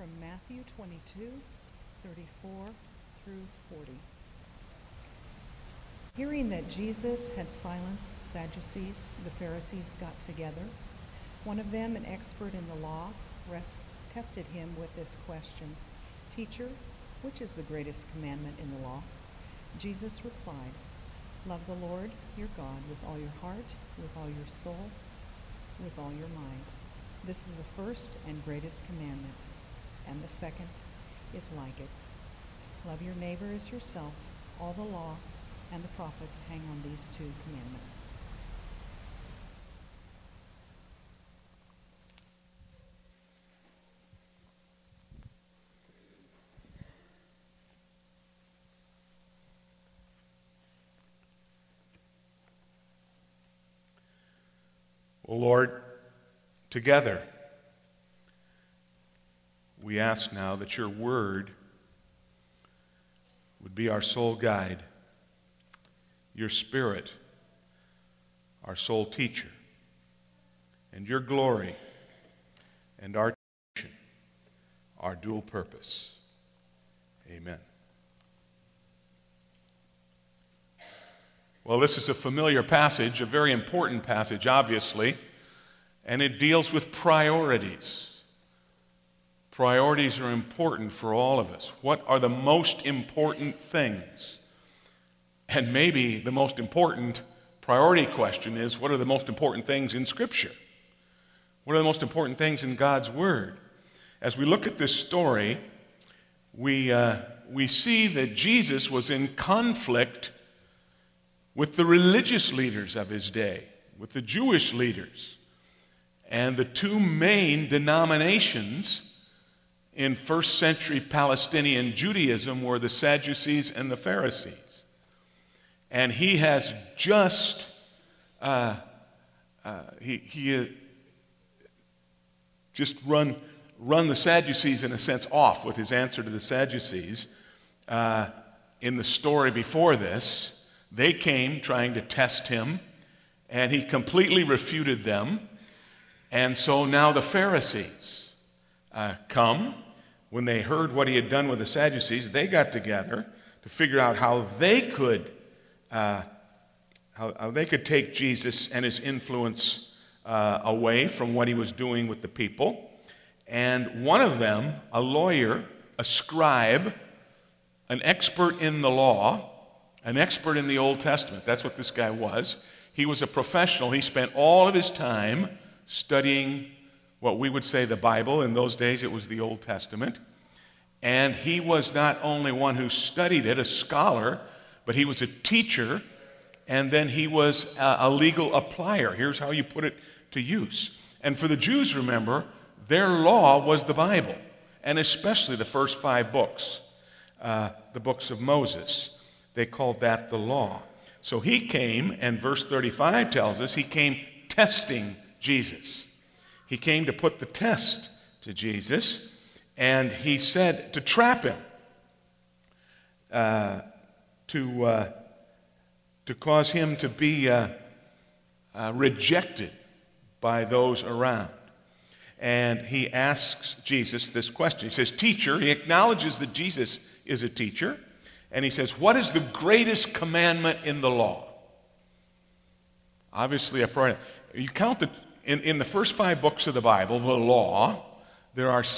from Matthew 22, 34 through 40. Hearing that Jesus had silenced the Sadducees, the Pharisees got together. One of them, an expert in the law, tested him with this question, "Teacher, which is the greatest commandment in the law?" Jesus replied, "Love the Lord your God with all your heart, with all your soul, with all your mind. This is the first and greatest commandment, and the second is like it. Love your neighbor as yourself. All the law and the prophets hang on these two commandments." Well, Lord, together, we ask now that your word would be our sole guide, your spirit, our sole teacher, and your glory and our teaching, our dual purpose. Amen. Well, this is a familiar passage, a very important passage, obviously, and it deals with priorities. Priorities are important for all of us. What are the most important things? And maybe the most important priority question is, what are the most important things in Scripture? What are the most important things in God's Word? As we look at this story, we see that Jesus was in conflict with the religious leaders of his day, with the Jewish leaders. And the two main denominations in first century Palestinian Judaism were the Sadducees and the Pharisees. And he has just, just run the Sadducees, in a sense, off with his answer to the Sadducees. In the story before this, they came trying to test him, and he completely refuted them. And so now the Pharisees come. When they heard what he had done with the Sadducees, they got together to figure out how they could take Jesus and his influence away from what he was doing with the people. And one of them, a lawyer, a scribe, an expert in the law, an expert in the Old Testament. That's what this guy was. He was a professional. He spent all of his time studying what we would say the Bible. In those days, it was the Old Testament. And he was not only one who studied it, a scholar, but he was a teacher, and then he was a legal applier. Here's how you put it to use. And for the Jews, remember, their law was the Bible, and especially the first 5 books, the books of Moses. They called that the law. So he came, and verse 35 tells us, he came testing Jesus. He came to put the test to Jesus, and he said to trap him, to cause him to be rejected by those around. And he asks Jesus this question. He says, "Teacher," he acknowledges that Jesus is a teacher. And he says, "What is the greatest commandment in the law?" Obviously, a priority. You count in the first 5 books of the Bible, the law, there are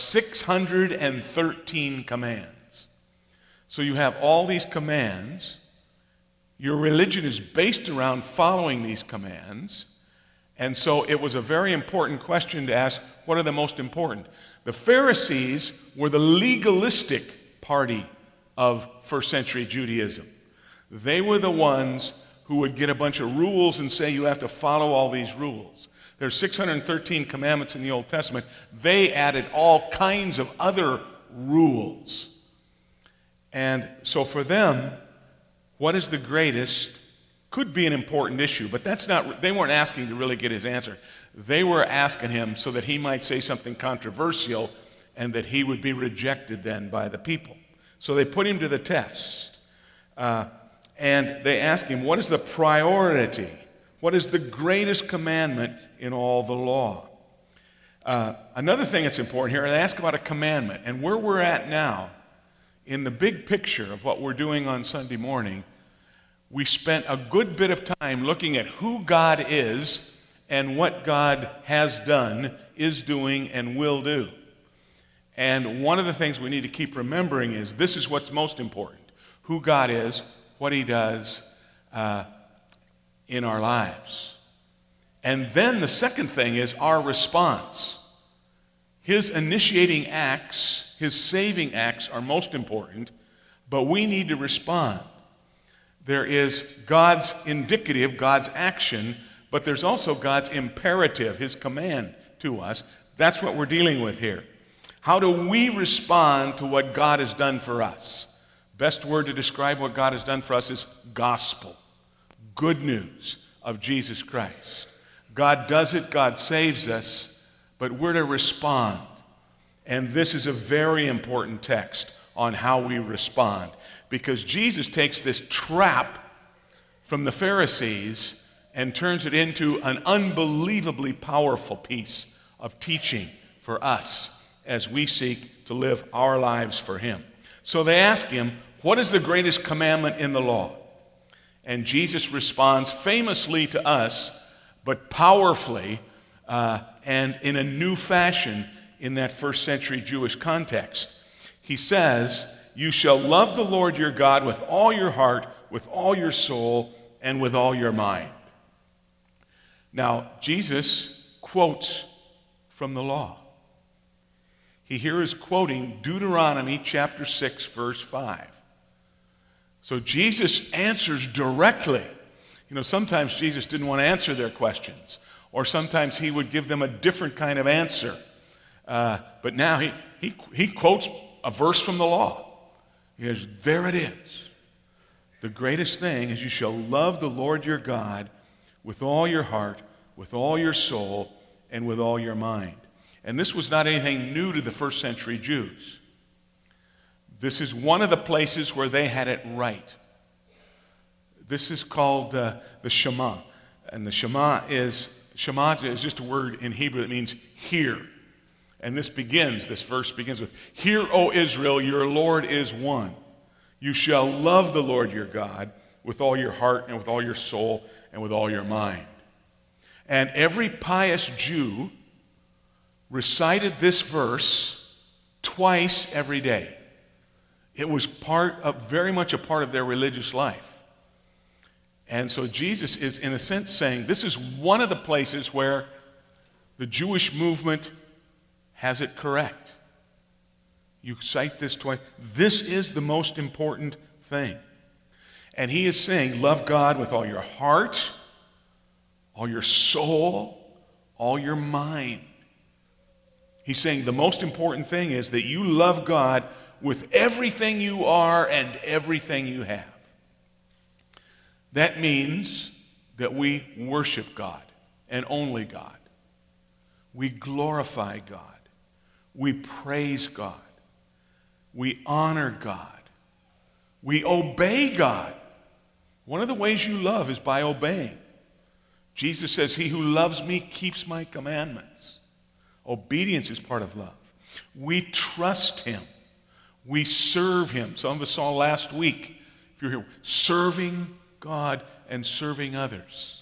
613 commands. So you have all these commands. Your religion is based around following these commands. And so it was a very important question to ask, what are the most important? The Pharisees were the legalistic party of first century Judaism. They were the ones who would get a bunch of rules and say you have to follow all these rules. There's 613 commandments in the Old Testament. They added all kinds of other rules. And so for them, what is the greatest could be an important issue, but they weren't asking to really get his answer. They were asking him so that he might say something controversial and that he would be rejected then by the people. So they put him to the test. And they asked him, what is the priority? What is the greatest commandment in all the law? Another thing that's important here, they ask about a commandment. And where we're at now, in the big picture of what we're doing on Sunday morning, we spent a good bit of time looking at who God is and what God has done, is doing, and will do. And one of the things we need to keep remembering is this is what's most important: who God is, what He does in our lives. And then the second thing is our response. His initiating acts, His saving acts are most important, but we need to respond. There is God's indicative, God's action, but there's also God's imperative, His command to us. That's what we're dealing with here. How do we respond to what God has done for us? Best word to describe what God has done for us is gospel. Good news of Jesus Christ. God does it, God saves us, but we're to respond. And this is a very important text on how we respond, because Jesus takes this trap from the Pharisees and turns it into an unbelievably powerful piece of teaching for us as we seek to live our lives for Him. So they ask Him, what is the greatest commandment in the law? And Jesus responds famously to us, but powerfully and in a new fashion in that first century Jewish context. He says, you shall love the Lord your God with all your heart, with all your soul, and with all your mind. Now, Jesus quotes from the law. He here is quoting Deuteronomy chapter 6, verse 5. So Jesus answers directly. You know, sometimes Jesus didn't want to answer their questions, or sometimes He would give them a different kind of answer. But now he quotes a verse from the law. He says, there it is. The greatest thing is you shall love the Lord your God with all your heart, with all your soul, and with all your mind. And this was not anything new to the first century Jews. This is one of the places where they had it right. This is called the Shema. And the Shema is just a word in Hebrew that means hear. And this verse begins with, hear, O Israel, your Lord is one. You shall love the Lord your God with all your heart and with all your soul and with all your mind. And every pious Jew recited this verse twice every day. It was very much a part of their religious life. And so Jesus is, in a sense, saying this is one of the places where the Jewish movement has it correct. You cite this twice. This is the most important thing. And He is saying, love God with all your heart, all your soul, all your mind. He's saying the most important thing is that you love God with everything you are and everything you have. That means that we worship God and only God. We glorify God. We praise God. We honor God. We obey God. One of the ways you love is by obeying. Jesus says, he who loves me keeps my commandments. Obedience is part of love. We trust Him. We serve Him. Some of us saw last week, if you're here, serving God and serving others.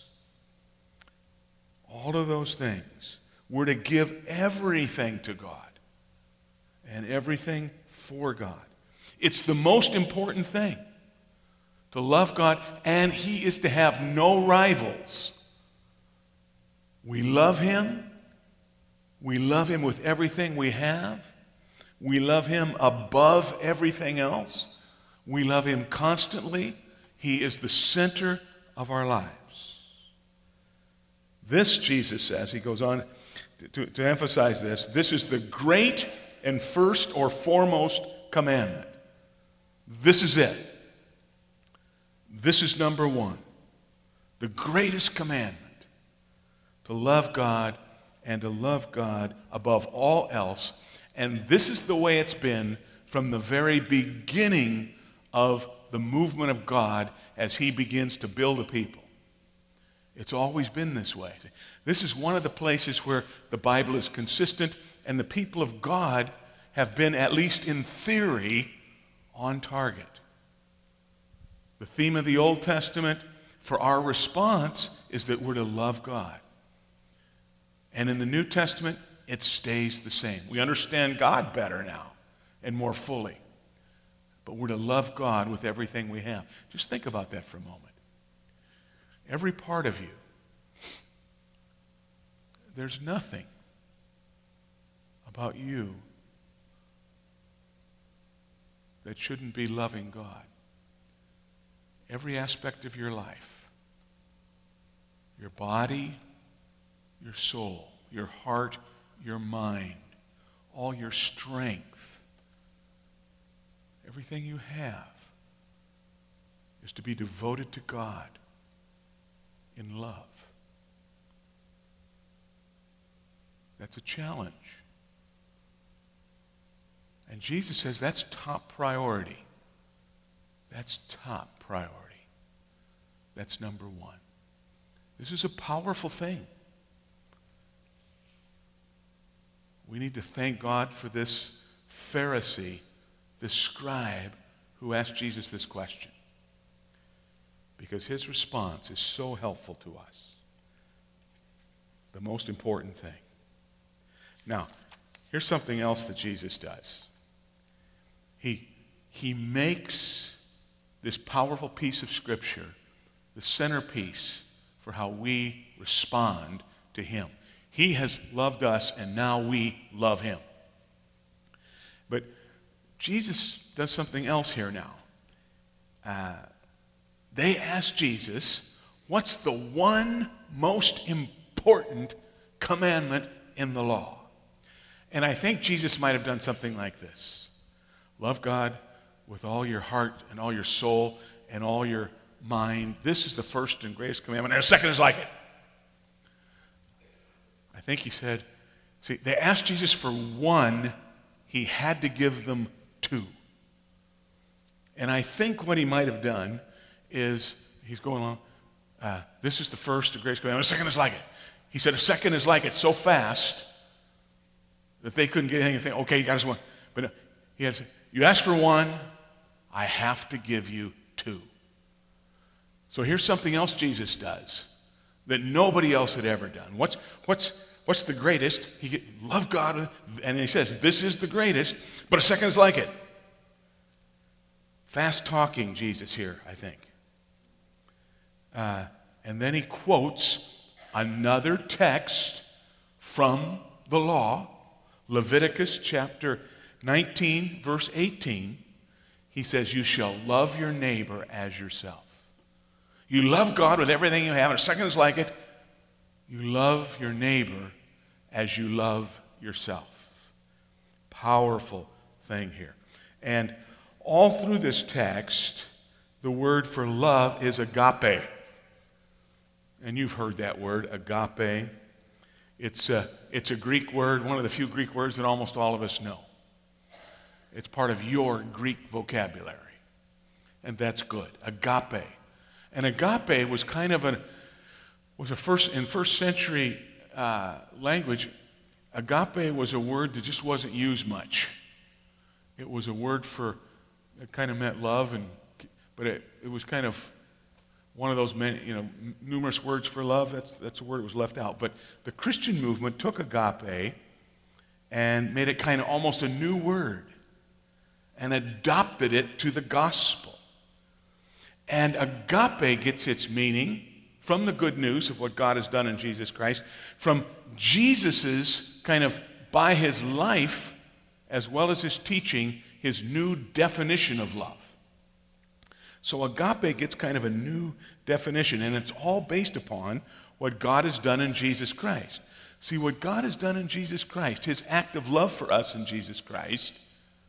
All of those things. We're to give everything to God and everything for God. It's the most important thing to love God, and He is to have no rivals. We love Him. We love Him with everything we have. We love Him above everything else. We love Him constantly. He is the center of our lives. This, Jesus says, he goes on to emphasize this is the great and first or foremost commandment. This is it. This is number one. The greatest commandment. To love God and to love God above all else. And this is the way it's been from the very beginning of the movement of God as He begins to build a people. It's always been this way. This is one of the places where the Bible is consistent and the people of God have been, at least in theory, on target. The theme of the Old Testament for our response is that we're to love God. And in the New Testament, it stays the same. We understand God better now and more fully. But we're to love God with everything we have. Just think about that for a moment. Every part of you, there's nothing about you that shouldn't be loving God. Every aspect of your life, your body, your soul, your heart, your mind, all your strength, everything you have is to be devoted to God in love. That's a challenge. And Jesus says that's top priority. That's top priority. That's number one. This is a powerful thing. We need to thank God for this Pharisee, this scribe, who asked Jesus this question, because his response is so helpful to us. The most important thing. Now, here's something else that Jesus does. He makes this powerful piece of Scripture the centerpiece for how we respond to him. He has loved us, and now we love him. But Jesus does something else here now. They asked Jesus, what's the one most important commandment in the law? And I think Jesus might have done something like this. Love God with all your heart and all your soul and all your mind. This is the first and greatest commandment, and a second is like it. I think he said, see, they asked Jesus for one, he had to give them two. And I think what he might have done is, he's going along, this is the first and greatest commandment, a second is like it. He said a second is like it so fast that they couldn't get anything. Okay, you got us one. But no, he had to say, you asked for one, I have to give you two. So here's something else Jesus does that nobody else had ever done. What's the greatest? Love God, and he says, this is the greatest, but a second is like it. Fast talking Jesus here, I think. And then he quotes another text from the law, Leviticus chapter 19, verse 18. He says, you shall love your neighbor as yourself. You love God with everything you have, and a second is like it. You love your neighbor as you love yourself. Powerful thing here. And all through this text, the word for love is agape. And you've heard that word, agape. It's a Greek word, one of the few Greek words that almost all of us know. It's part of your Greek vocabulary. And that's good. Agape. And agape was kind of in first century language, agape was a word that just wasn't used much. It was a word it kind of meant love, but it was kind of one of those numerous words for love. That's a word that was left out. But the Christian movement took agape and made it kind of almost a new word and adopted it to the gospel. And agape gets its meaning from the good news of what God has done in Jesus Christ, from Jesus's kind of, by his life, as well as his teaching, his new definition of love. So agape gets kind of a new definition, and it's all based upon what God has done in Jesus Christ. See, what God has done in Jesus Christ, his act of love for us in Jesus Christ,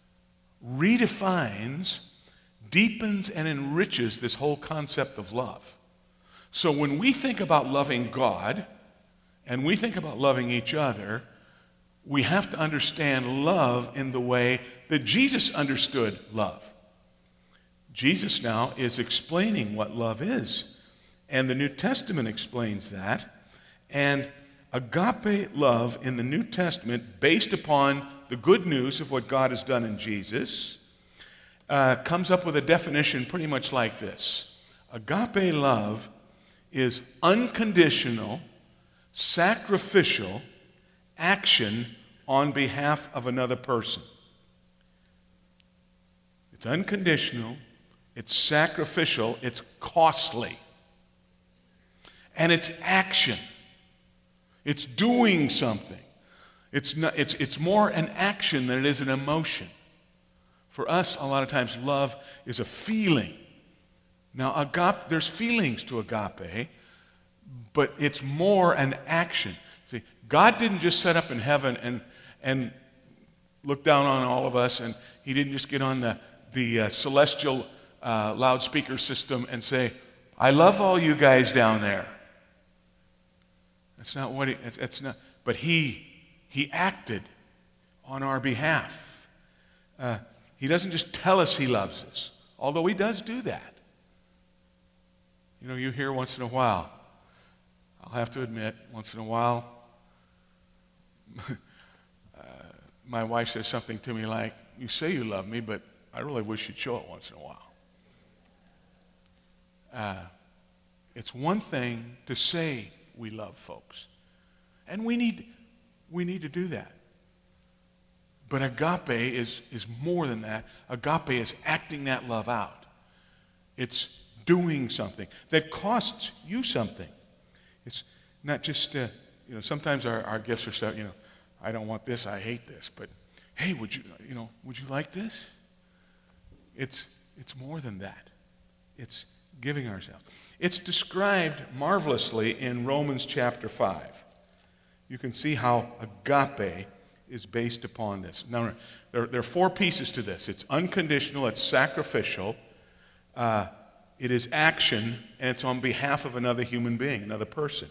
redefines, deepens, and enriches this whole concept of love. So when we think about loving God and we think about loving each other, we have to understand love in the way that Jesus understood love. Jesus now is explaining what love is. And the New Testament explains that. And agape love in the New Testament, based upon the good news of what God has done in Jesus, comes up with a definition pretty much like this. Agape love is unconditional, sacrificial action on behalf of another person. It's unconditional, it's sacrificial, it's costly. And it's action. It's doing something. It's more an action than it is an emotion. For us, a lot of times, love is a feeling. Now, there's feelings to agape, but it's more an action. See, God didn't just set up in heaven and look down on all of us, and he didn't just get on the celestial loudspeaker system and say, I love all you guys down there. That's not what it's not. But he acted on our behalf. He doesn't just tell us he loves us, although he does do that. You know, you hear once in a while, I'll have to admit, once in a while, my wife says something to me like, you say you love me, but I really wish you'd show it once in a while. It's one thing to say we love folks, and we need to do that. But agape is more than that. Agape is acting that love out. It's doing something that costs you something. It's not just, sometimes our gifts are so, I don't want this, I hate this, but hey, would you like this? It's more than that. It's giving ourselves. It's described marvelously in Romans chapter 5. You can see how agape is based upon this. Now, there are 4 pieces to this. It's unconditional, it's sacrificial, it is action, and it's on behalf of another human being, another person.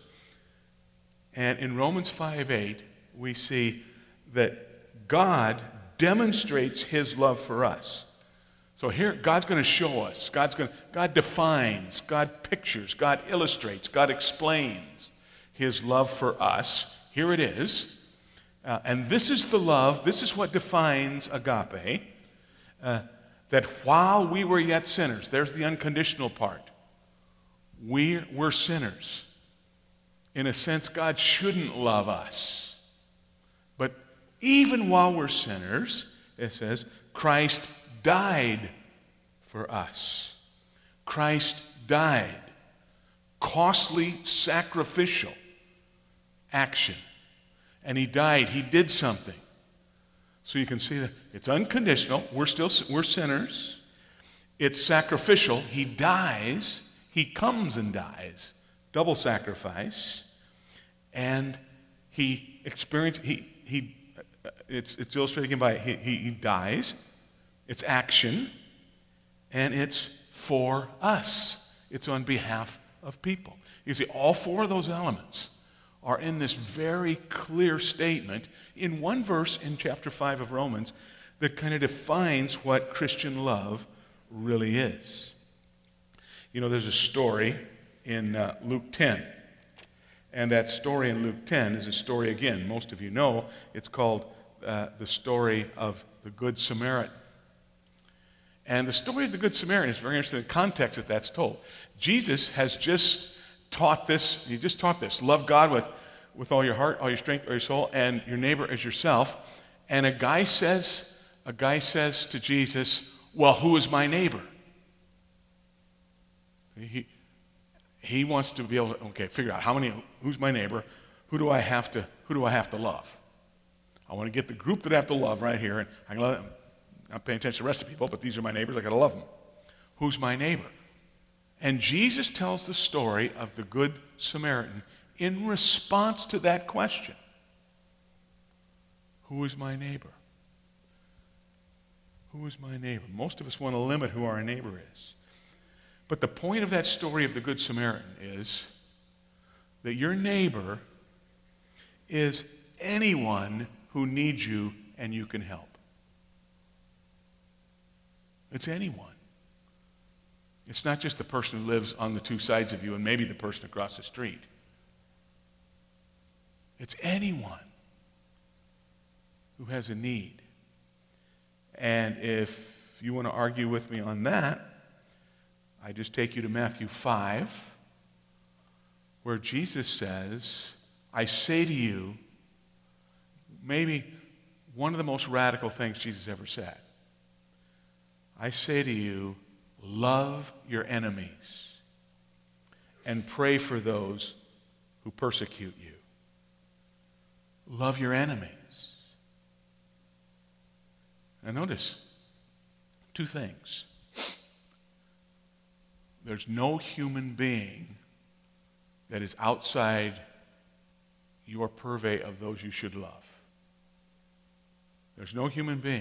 And in Romans 5:8, we see that God demonstrates his love for us. So here, God's going to show us. God defines, God pictures, God illustrates, God explains his love for us. Here it is. And this is the love, this is what defines agape, that while we were yet sinners, there's the unconditional part. We're sinners. In a sense, God shouldn't love us. But even while we're sinners, it says, Christ died for us. Christ died. Costly, sacrificial action. And he died. He did something. So you can see that it's unconditional. We're sinners. It's sacrificial. He dies. He comes and dies. Double sacrifice. And he experiences, it's illustrated again by he dies. It's action, and it's for us. It's on behalf of people. You see, all 4 of those elements are in this very clear statement in one verse in chapter 5 of Romans that kind of defines what Christian love really is. You know, there's a story in Luke 10, and that story in Luke 10 is a story, again, most of you know, it's called the story of the Good Samaritan. And the story of the Good Samaritan is very interesting in the context that that's told. Jesus has just taught this. He just taught this. Love God with all your heart, all your strength, all your soul, and your neighbor as yourself. And a guy says to Jesus, well, who is my neighbor? He wants to be able to, figure out who's my neighbor, who do I have to love? I want to get the group that I have to love right here, and I can love them. I'm not paying attention to the rest of the people, but these are my neighbors. I got to love them. Who's my neighbor? And Jesus tells the story of the Good Samaritan in response to that question. Who is my neighbor? Who is my neighbor? Most of us want to limit who our neighbor is. But the point of that story of the Good Samaritan is that your neighbor is anyone who needs you and you can help. It's anyone. It's not just the person who lives on the two sides of you and maybe the person across the street. It's anyone who has a need. And if you want to argue with me on that, I just take you to Matthew 5, where Jesus says, I say to you, maybe one of the most radical things Jesus ever said. I say to you, love your enemies and pray for those who persecute you. Love your enemies. Now notice two things. There's no human being that is outside your purvey of those you should love. There's no human being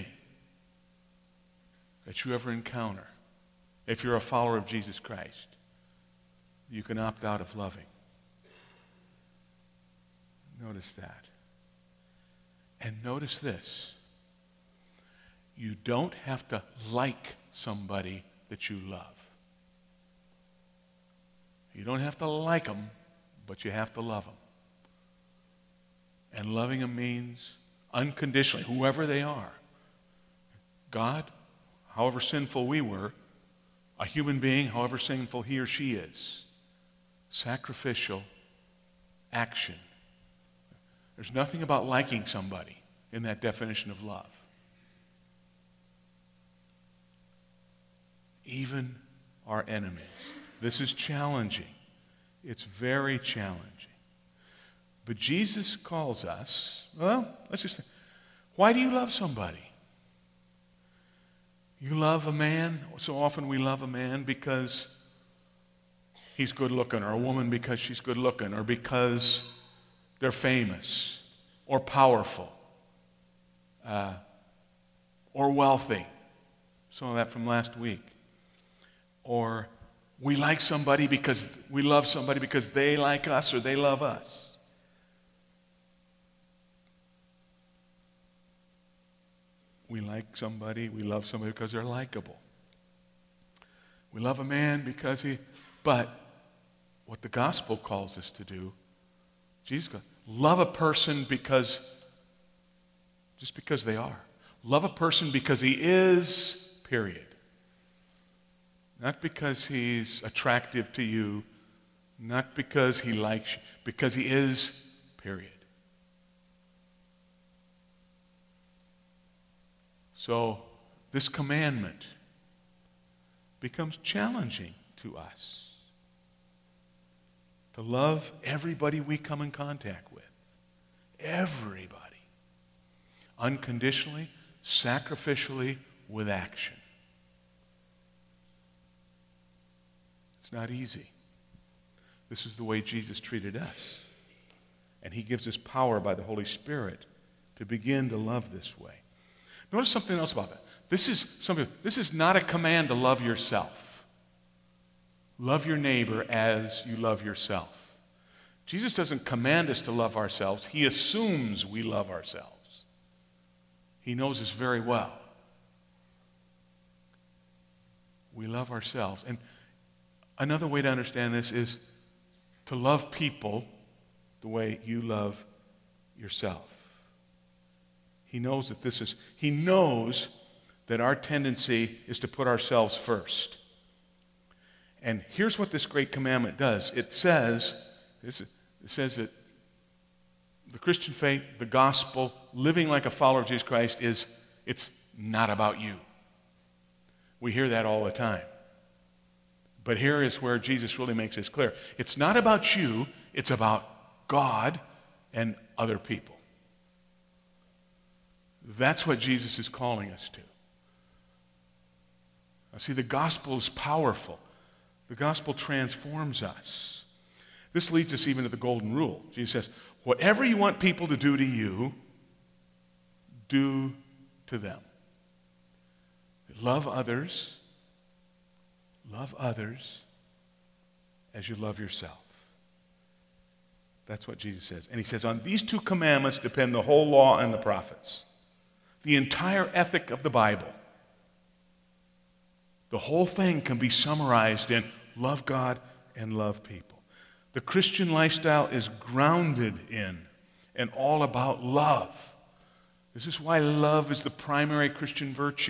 that you ever encounter, if you're a follower of Jesus Christ, you can opt out of loving. Notice that. And notice this. You don't have to like somebody that you love. You don't have to like them, but you have to love them. And loving them means unconditionally, whoever they are. God, however sinful we were, a human being, however sinful he or she is, sacrificial action. There's nothing about liking somebody in that definition of love. Even our enemies. This is challenging. It's very challenging. But Jesus calls us, well, let's just think, why do you love somebody? You love a man, so often we love a man because he's good looking, or a woman because she's good looking, or because they're famous, or powerful, or wealthy. Some of that from last week. Or we like somebody because we love somebody because they like us or they love us. We like somebody, we love somebody because they're likable. We love a man because but what the gospel calls us to do, Jesus goes, love a person just because they are. Love a person because he is, period. Not because he's attractive to you, not because he likes you, because he is, period. So this commandment becomes challenging to us. To love everybody we come in contact with. Everybody. Unconditionally, sacrificially, with action. It's not easy. This is the way Jesus treated us. And he gives us power by the Holy Spirit to begin to love this way. Notice something else about that. This is not a command to love yourself. Love your neighbor as you love yourself. Jesus doesn't command us to love ourselves. He assumes we love ourselves. He knows us very well. We love ourselves. And another way to understand this is to love people the way you love yourself. He knows that our tendency is to put ourselves first. And here's what this great commandment does. It says that the Christian faith, the gospel, living like a follower of Jesus Christ it's not about you. We hear that all the time. But here is where Jesus really makes this clear. It's not about you, it's about God and other people. That's what Jesus is calling us to. Now, see, the gospel is powerful. The gospel transforms us. This leads us even to the golden rule. Jesus says, whatever you want people to do to you, do to them. Love others as you love yourself. That's what Jesus says. And he says, on these two commandments depend the whole law and the prophets. The entire ethic of the Bible. The whole thing can be summarized in love God and love people. The Christian lifestyle is grounded in and all about love. This is why love is the primary Christian virtue.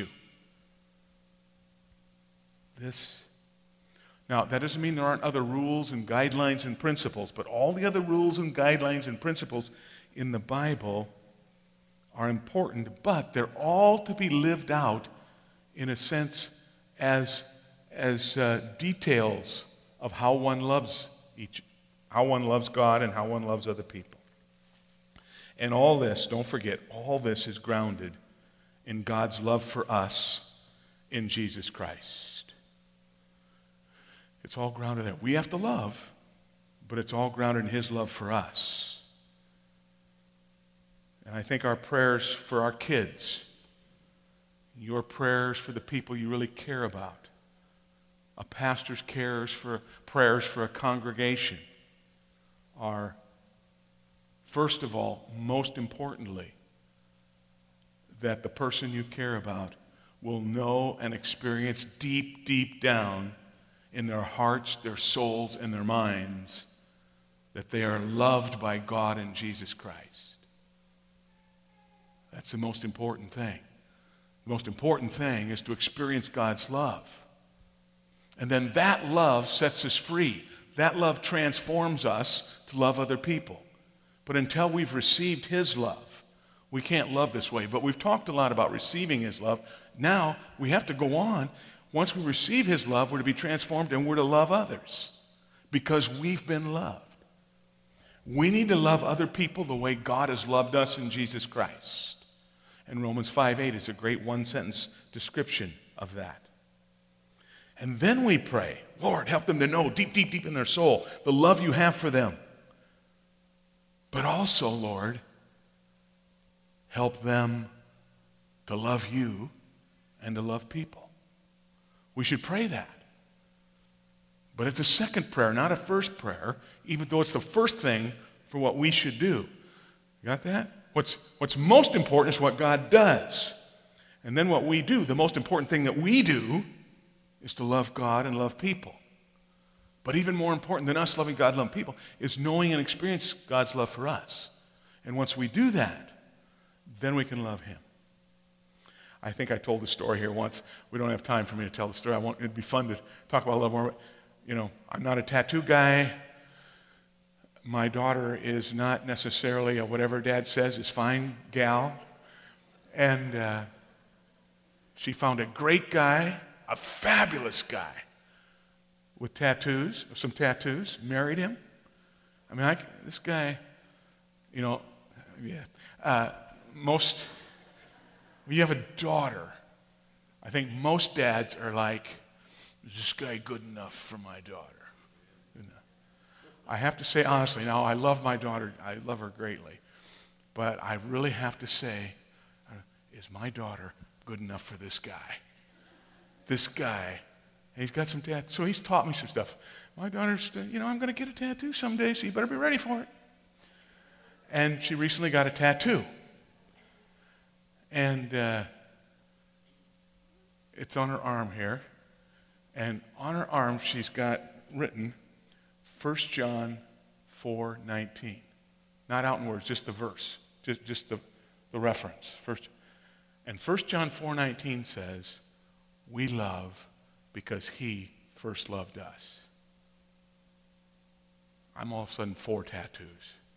Now, that doesn't mean there aren't other rules and guidelines and principles, but all the other rules and guidelines and principles in the Bible are important, but they're all to be lived out in a sense as details of how one loves God and how one loves other people. And all this, don't forget, all this is grounded in God's love for us in Jesus Christ. It's all grounded there. We have to love, but it's all grounded in His love for us. And I think our prayers for our kids, your prayers for the people you really care about, a pastor's prayers for a congregation are, first of all, most importantly, that the person you care about will know and experience deep, deep down in their hearts, their souls, and their minds that they are loved by God and Jesus Christ. That's the most important thing. The most important thing is to experience God's love. And then that love sets us free. That love transforms us to love other people. But until we've received His love, we can't love this way. But we've talked a lot about receiving His love. Now we have to go on. Once we receive His love, we're to be transformed and we're to love others because we've been loved. We need to love other people the way God has loved us in Jesus Christ. And Romans 5:8 is a great one-sentence description of that. And then we pray, Lord, help them to know deep, deep, deep in their soul the love you have for them. But also, Lord, help them to love you and to love people. We should pray that. But it's a second prayer, not a first prayer, even though it's the first thing for what we should do. You got that? What's most important is what God does. And then what we do, the most important thing that we do is to love God and love people. But even more important than us loving God and loving people is knowing and experiencing God's love for us. And once we do that, then we can love Him. I think I told the story here once. We don't have time for me to tell the story. It'd be fun to talk about love more. You know, I'm not a tattoo guy. My daughter is not necessarily a whatever Dad says is fine gal. And she found a great guy, a fabulous guy with tattoos, some tattoos, married him. I mean, this guy, you know, yeah. When you have a daughter, I think most dads are like, is this guy good enough for my daughter? You know. I have to say honestly, now I love my daughter, I love her greatly, but I really have to say, is my daughter good enough for this guy? This guy, and he's got some tattoos, so he's taught me some stuff. My daughter's, you know, I'm going to get a tattoo someday, so you better be ready for it. And she recently got a tattoo. And it's on her arm here. And on her arm, she's got written 1 John 4:19. Not out in words, just the verse, just the reference. And 1 John 4:19 says, we love because He first loved us. I'm all of a sudden 4 tattoos.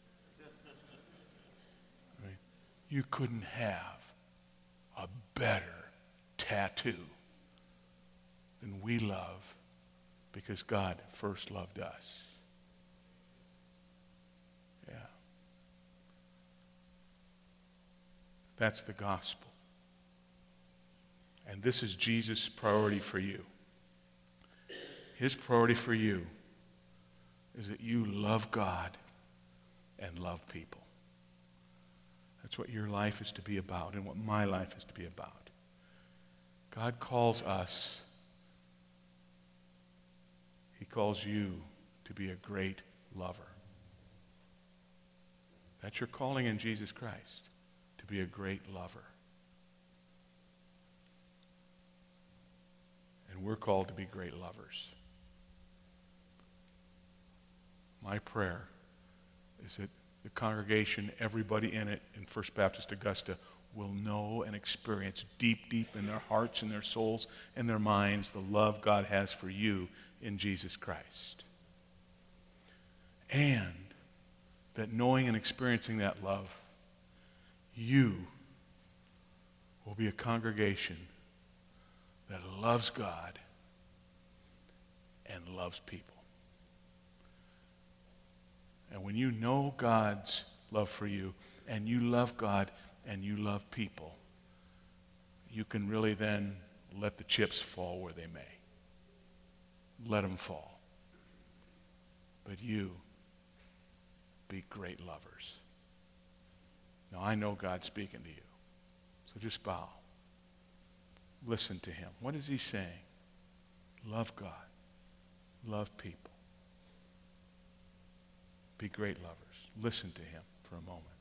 I mean, you couldn't have a better tattoo than we love because God first loved us. Yeah. That's the gospel. And this is Jesus' priority for you. His priority for you is that you love God and love people. That's what your life is to be about and what my life is to be about. God calls us, He calls you to be a great lover. That's your calling in Jesus Christ, to be a great lover. And And we're called to be great lovers. My prayer is that the congregation, everybody in it, in First Baptist Augusta, will know and experience deep, deep in their hearts and their souls and their minds the love God has for you in Jesus Christ. And that knowing and experiencing that love, you will be a congregation that loves God and loves people. And when you know God's love for you, and you love God, and you love people, you can really then let the chips fall where they may. Let them fall. But you be great lovers. Now, I know God's speaking to you. So just bow. Listen to him. What is he saying? Love God. Love people. Be great lovers. Listen to him for a moment.